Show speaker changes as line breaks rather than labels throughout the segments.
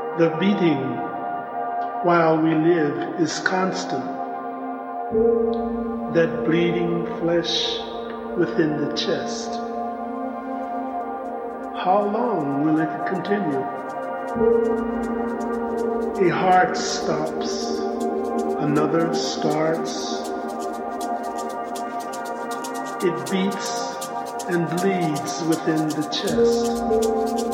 The beating while we live is constant. That bleeding flesh within the chest. How long will it continue? A heart stops, another starts. It beats and bleeds within the chest.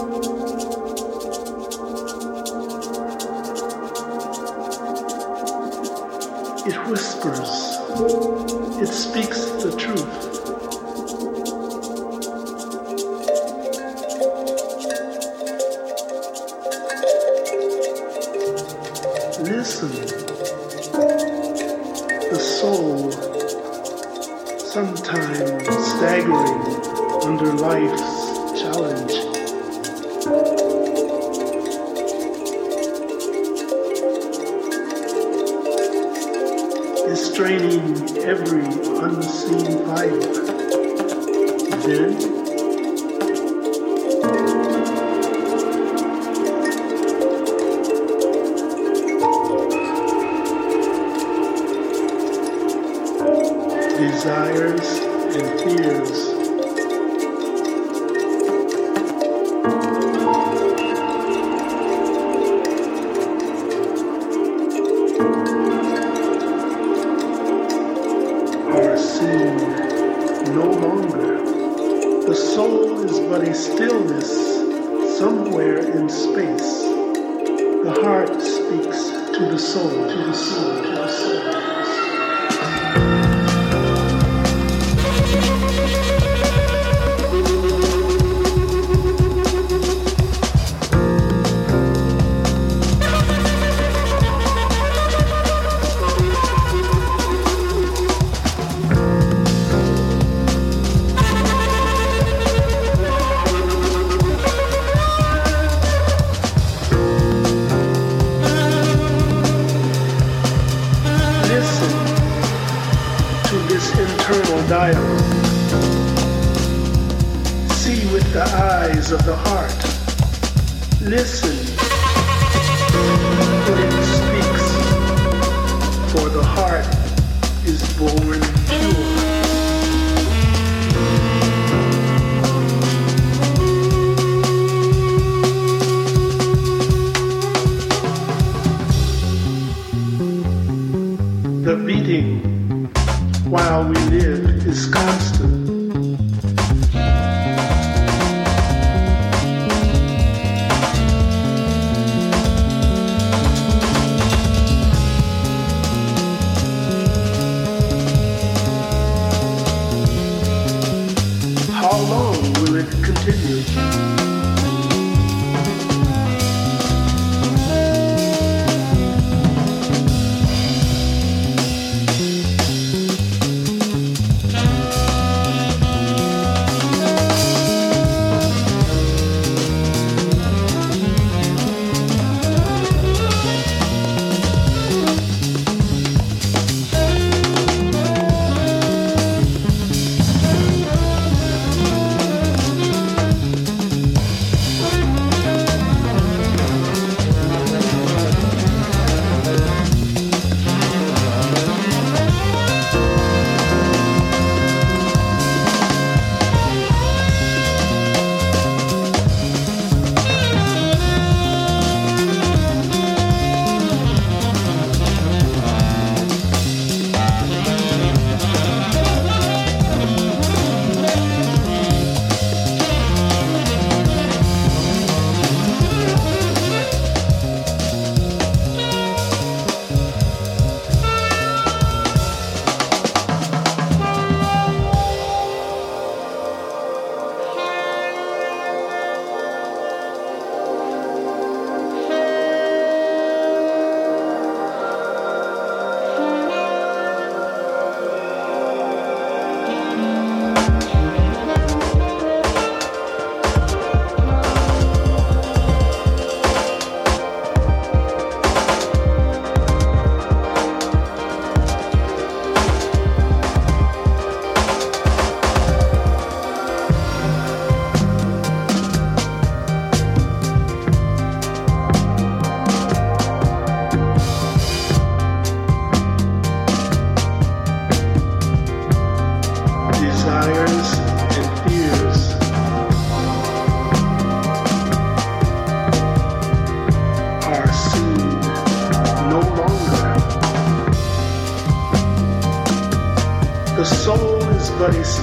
It whispers, it speaks the truth. Listen, the soul, sometimes staggering under life's challenge. Is straining every unseen fiber. Then, desires and fears are seen no longer. The soul is but a stillness somewhere in space. The heart speaks to the soul, to the soul, to the soul. Dialogue. See with the eyes of the heart. Listen when it speaks, for the heart is born pure. The beating while we live is constant. How long will it continue?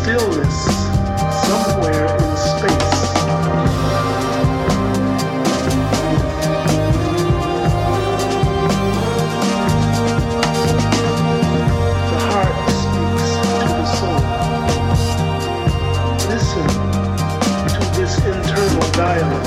stillness somewhere in space. The heart speaks to the soul. Listen to this internal dialogue.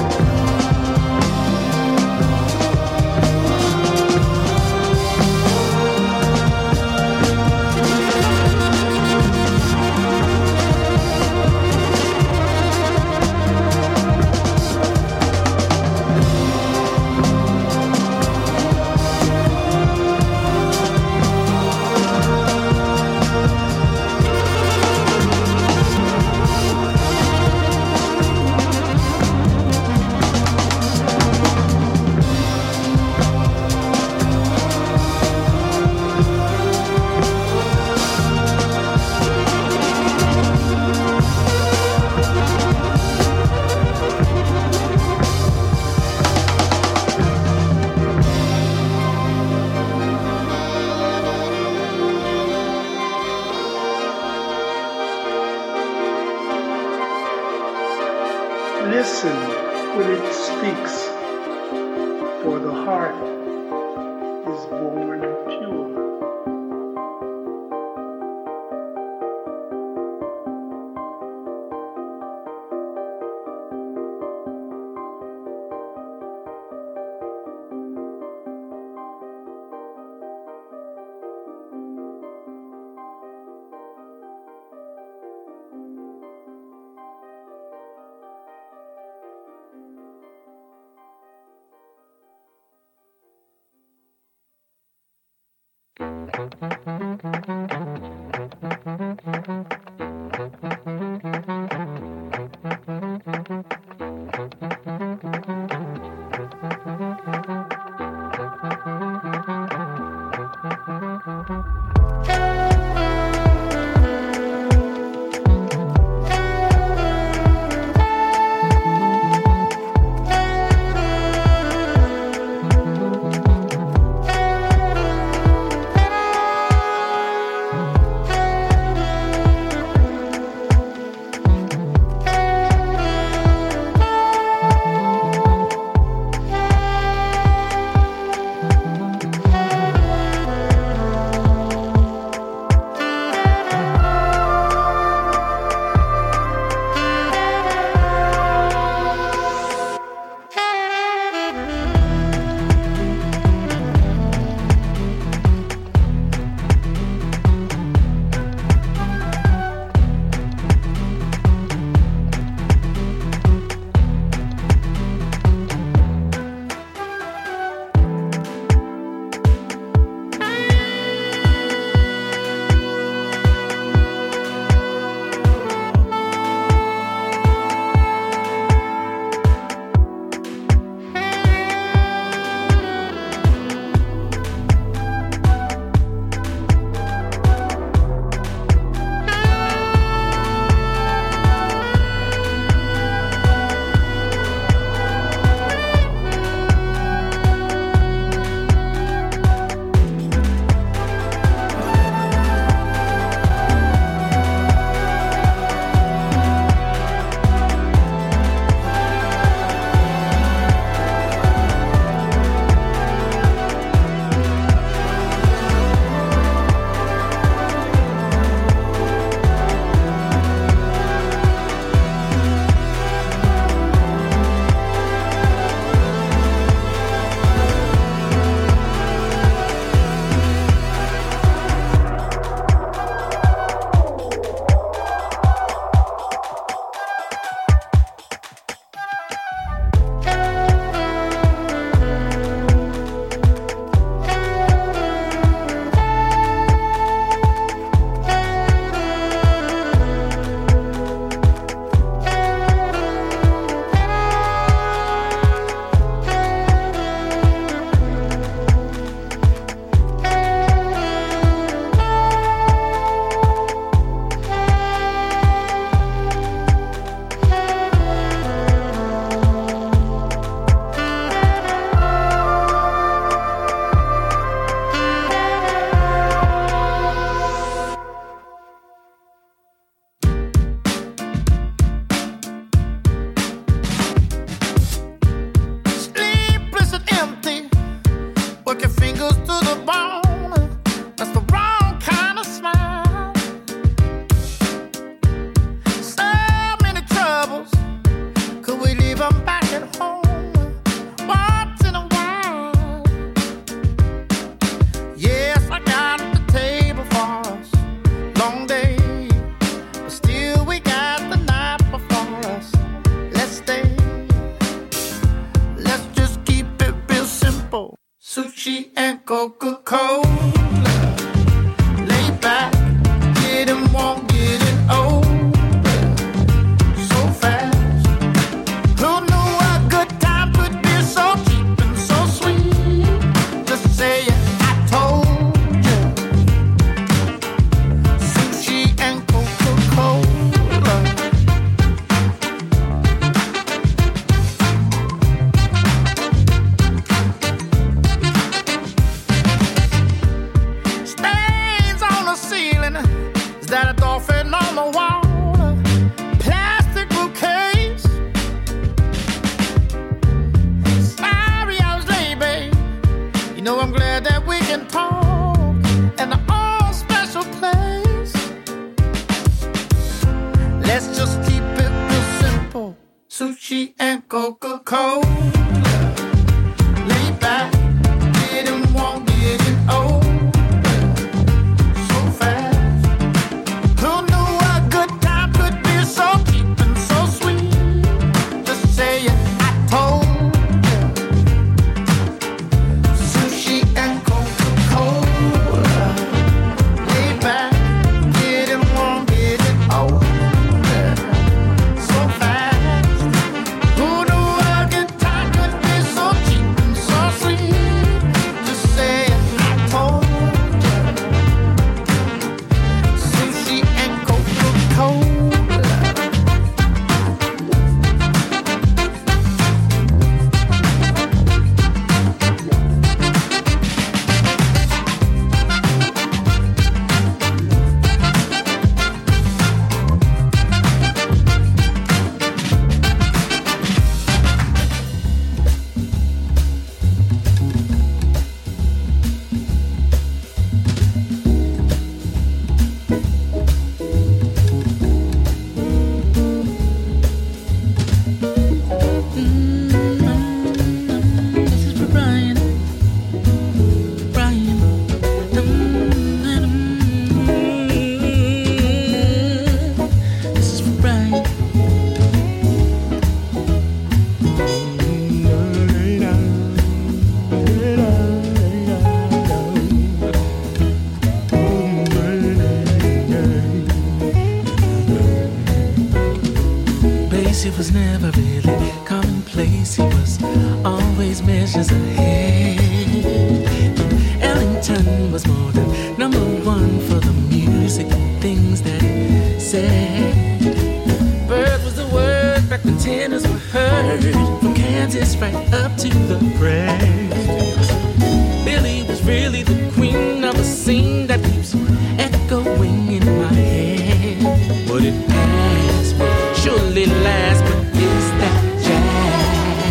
Listen when it speaks, for the heart is born pure.
sushi and Coca-Cola. Lay back, getting warm, getting old. So fast. Who knew a good time could be so cheap and so sweet? Just say it, I told you. Sushi and Coca-Cola. Stains on the ceiling. Is that a dolphin on the wall? Plastic bouquets. Sorry I was late, babe. You know I'm glad that we can talk in the all special place. Let's just keep it real simple. Sushi and Coca-Cola. Lay back, getting warm, getting old. So fast. Who knew a good time could be so cheap and so sweet? Just say it, I told you. Sushi and Coca-Cola. Lay back, getting warm, getting old. So fast. Who knew a good time could be so cheap and so sweet? Just say it, I told you. Sushi and Coca-Cola. This is for Brian. Brian. This is for Brian. Basie was never really commonplace. He was always measures ahead. And Ellington was more than number one for the music and things that he said. Bird was the word back when tenors were heard. From Kansas right up to the press. Billie was really the queen of a scene that keeps echoing in my head. What it has will surely last, but is that jazz?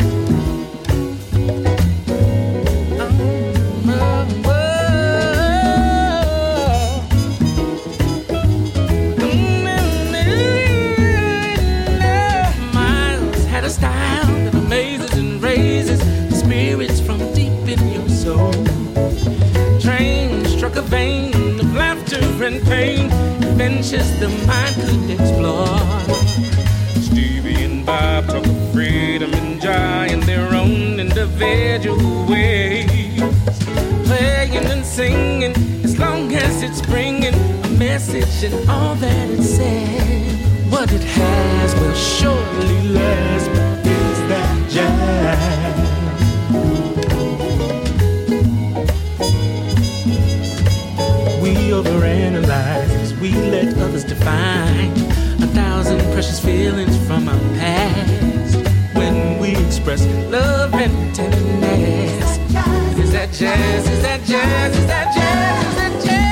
Miles had a style that amazes and raises the spirits from deep in your soul. Train struck a vein of laughter and pain, adventures the mind could explore. Stevie and Bob talk of freedom and joy in their own individual ways. Playing and singing, as long as it's bringing a message and all that it says. What it has will surely last, but is that jazz? We overanalyze, we let others define 1,000 precious feelings from our past. When we express love and tenderness, is that jazz? Is that jazz? Is that jazz? Is that jazz?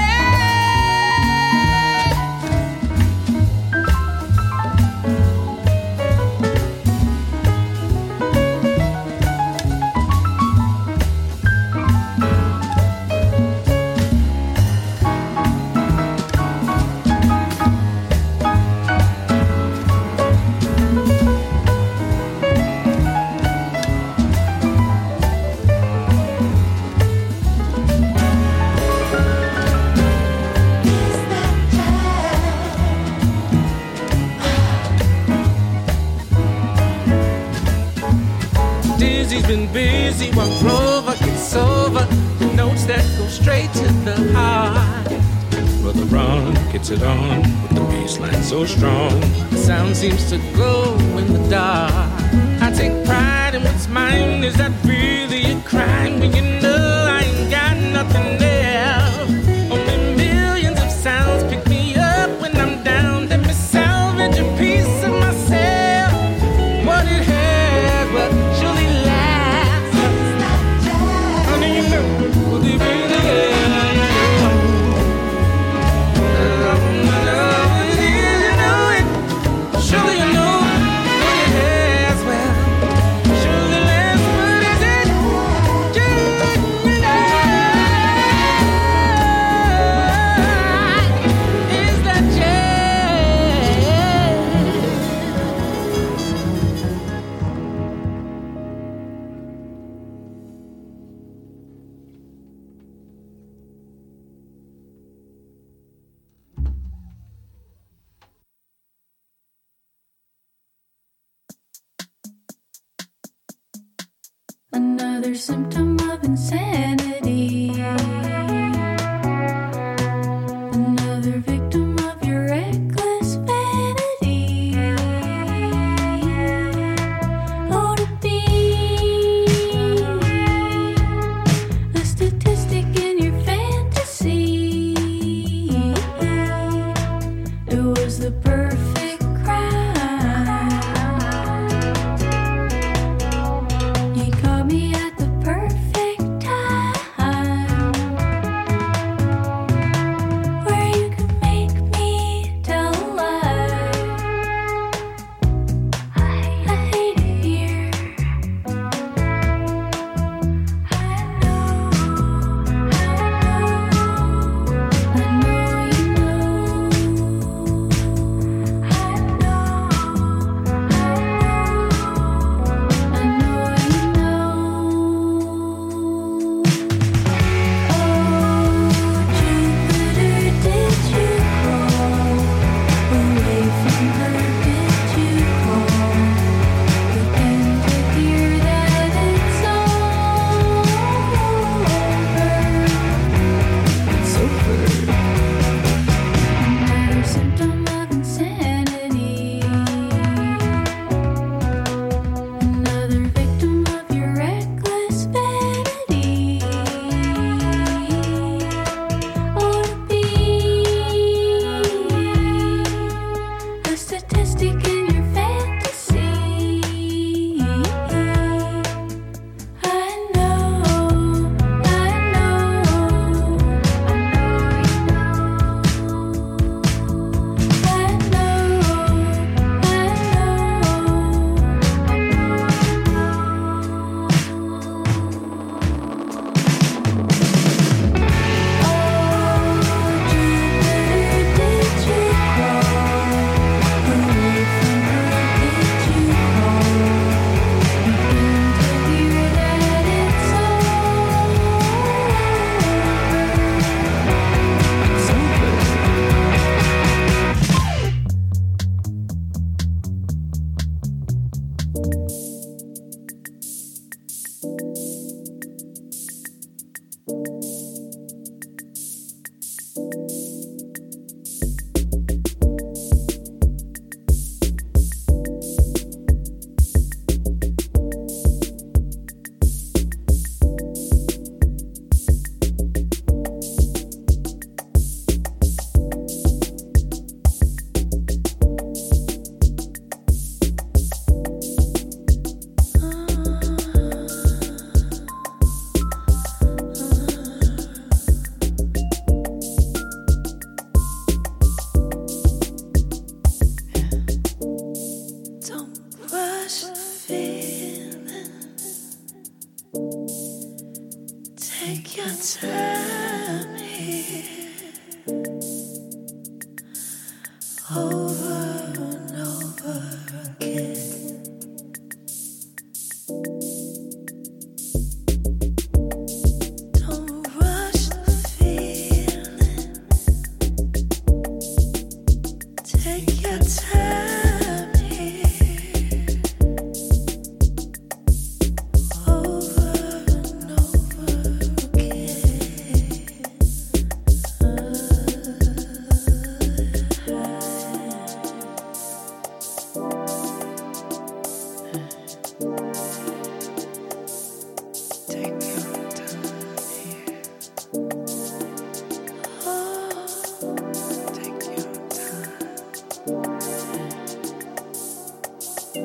he's been busy while Grover gets over the notes that go straight to the heart. Brother Ron gets it on with the bass line so strong. The sound seems to glow in the dark. I take pride in what's mine. Is that really a crime when you know I ain't got nothing there? Only millions of sounds pick me up when I'm down. Let me salvage a piece of myself. What it has, but surely lasts. How do you know what it really is? Surely you know what it has, well, surely lasts. What is it? Is that
Another symptom of insanity. Another victim of your reckless vanity. Oh, to be a statistic in your fantasy. It was the perfect crime. You caught me at the perfect time, where you could make me tell a lie. I hate it here. I know you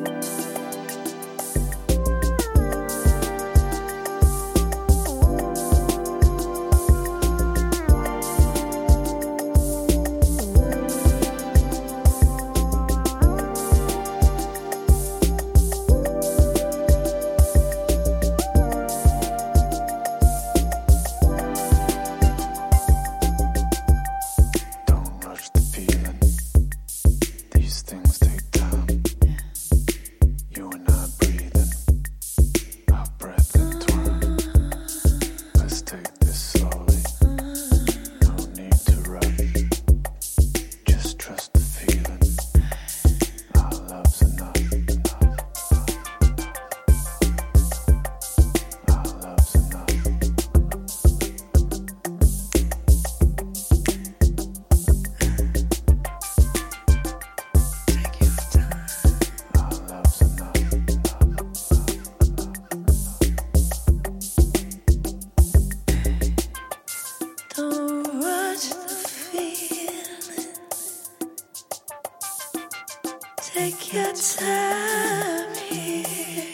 Take your time here,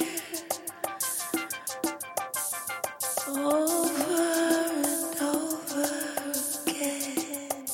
over and over again.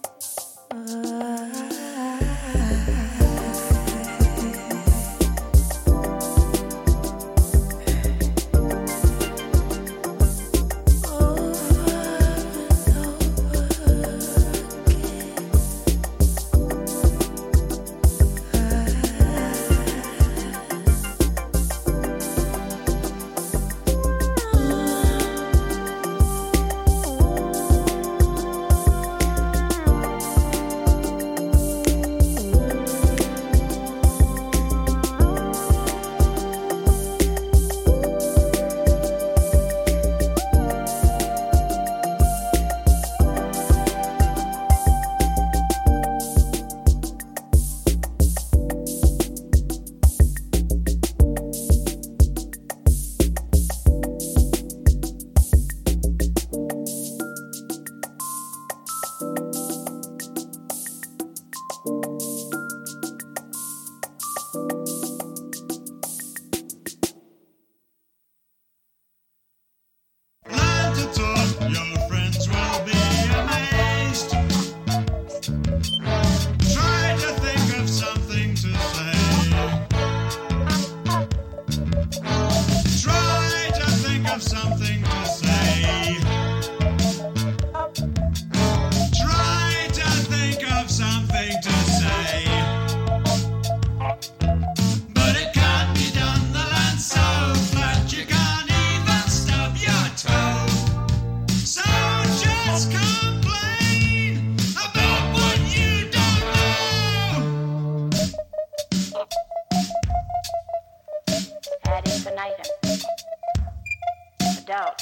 Adult.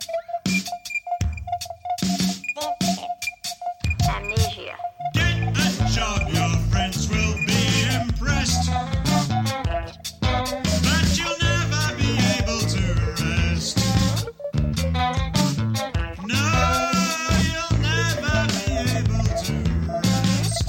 Amnesia.
Get a job, your friends will be impressed. But you'll never be able to rest. No, you'll never be able to rest.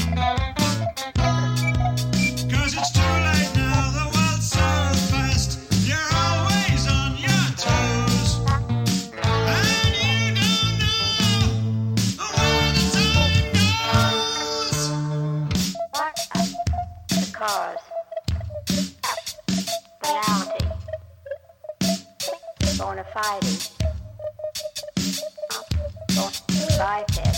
'Cause it's too late now, the world's so fast. You're always on your toes. And you don't know where the time goes.
The cause. Banality. Bona fide. Biped.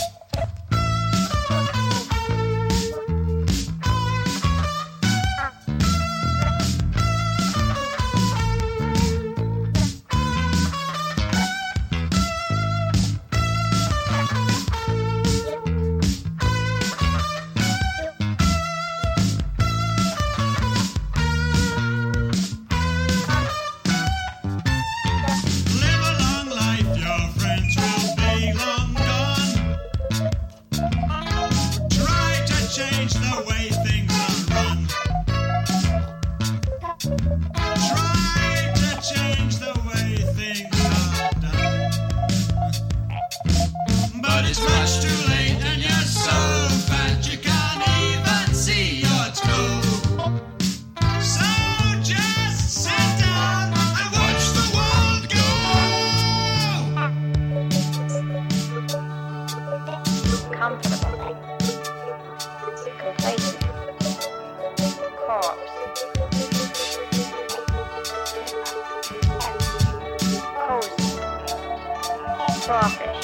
Live a long life, your friends will be long gone. Try to change the way things are run. Try to change the way things are done. But it's much too late and you're so fat you can't even see your toe. So
crawfish.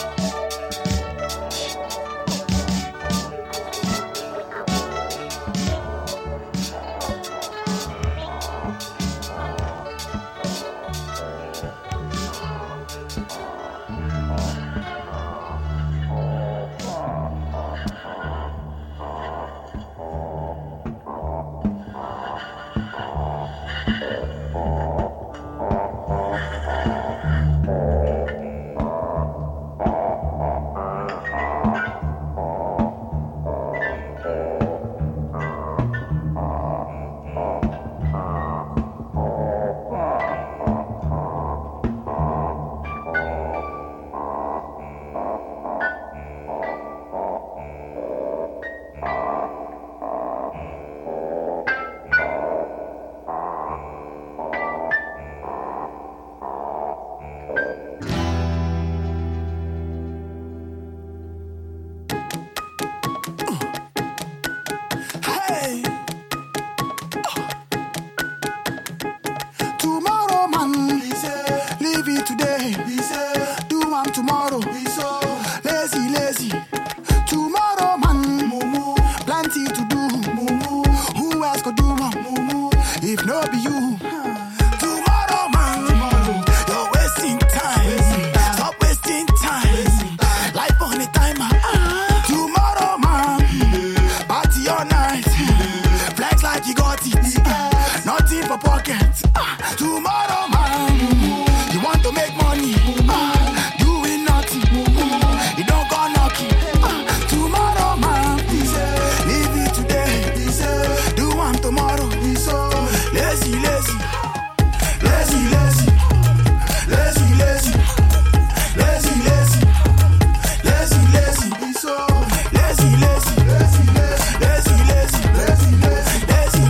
Tomorrow, man, leave it today. Do one tomorrow. Lazy, lazy. Tomorrow, man, plenty to do. Who else could do more? If no be you. Tomorrow, man, you're wasting time. Stop wasting time. Life on a timer. Tomorrow, man, party all night. Flex like you got it. Nothing for pockets. Tomorrow, man, you want to make money. Doing nothing. You don't go knocking. Tomorrow, man, leave it today. Do one tomorrow. Lazy, lazy. Lazy, lazy. Lazy, lazy. Lazy, lazy. Lazy, lazy. Lazy, lazy. Lazy, lazy. Lazy,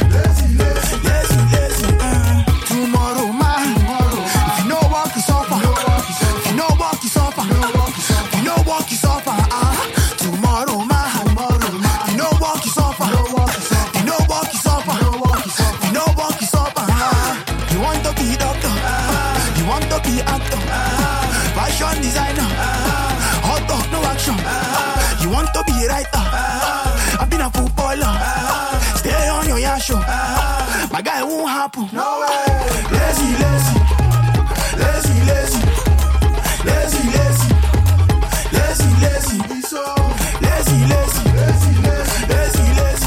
lazy. Tomorrow, man, if you know what is suffer, if you know what is suffer, if you know what is suffer, tomorrow, man, if you know what is suffer, if you know what is suffer, if you know what is suffer, you want to be doctor, you want to be actor, fashion designer, hot dog, no action, you want to be writer, I've been a footballer, stay on your yasho, my guy won't happen, no way. Lazy, lazy, lazy, lazy, lazy, lazy, lazy, lazy, lazy, lazy, lazy, lazy,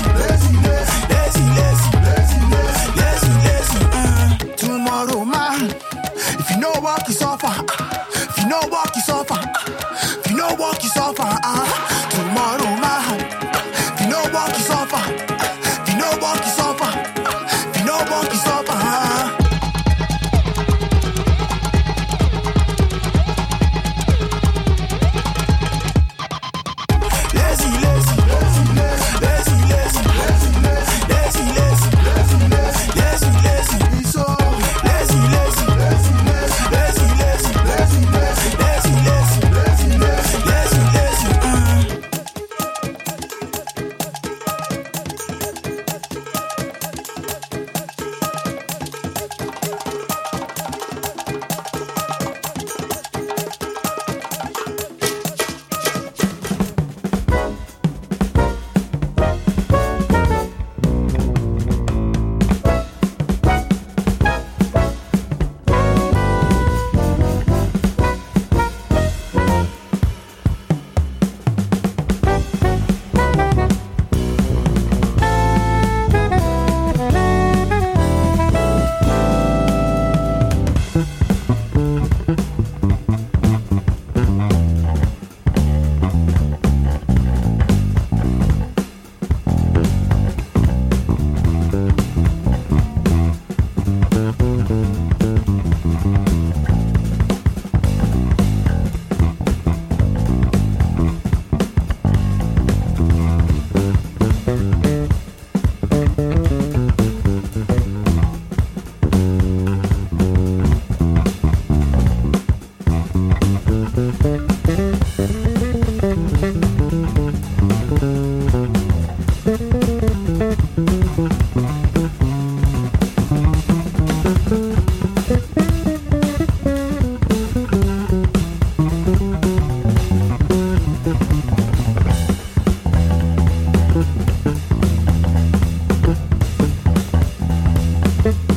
lazy, lazy. Tomorrow, man, if you know what is offer, if you know what is offer, if you know what is offer, tomorrow, man, if you know what is offer, if you know what is offer, if you know what is offer. Lazy, lazy, lazy, lazy, lazy, lazy, lazy, lazy, lazy, lazy, lazy, lazy, lazy, lazy, lazy, lazy,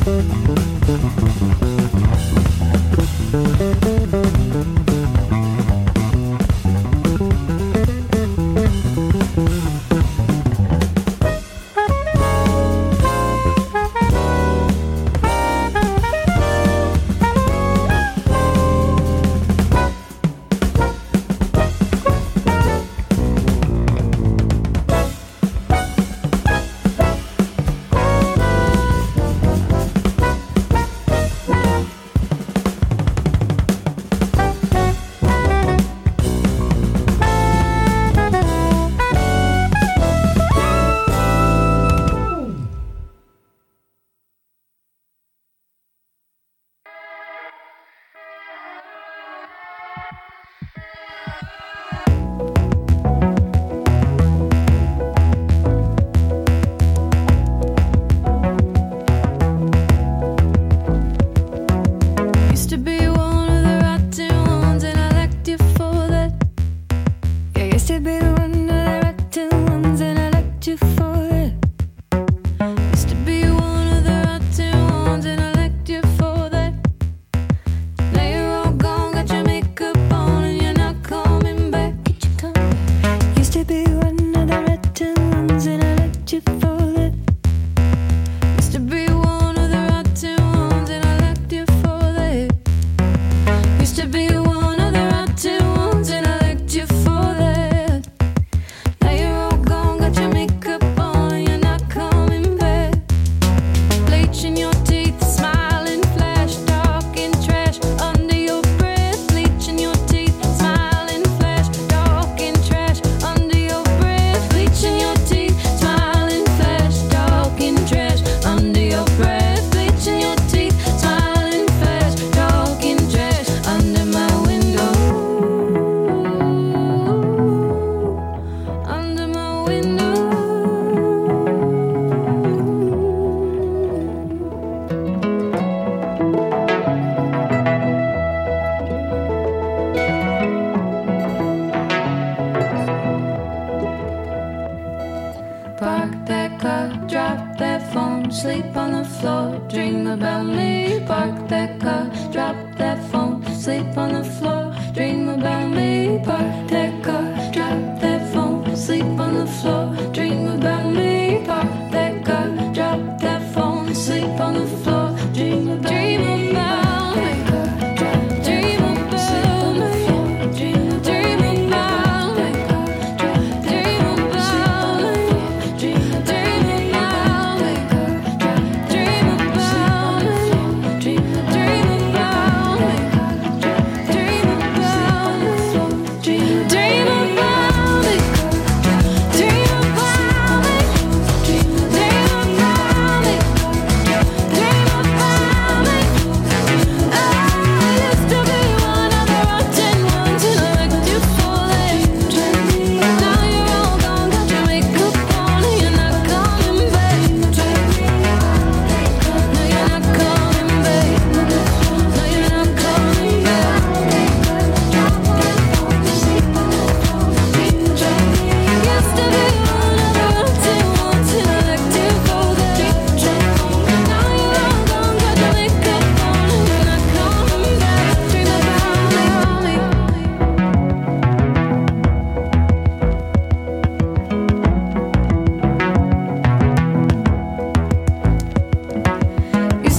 sleep on the floor, dream about me. Park that car, drop that phone, sleep on the floor, dream about me. Park that car, drop that phone, sleep on the floor, dream about me. Park that car, drop that phone, sleep on the floor, dream about me.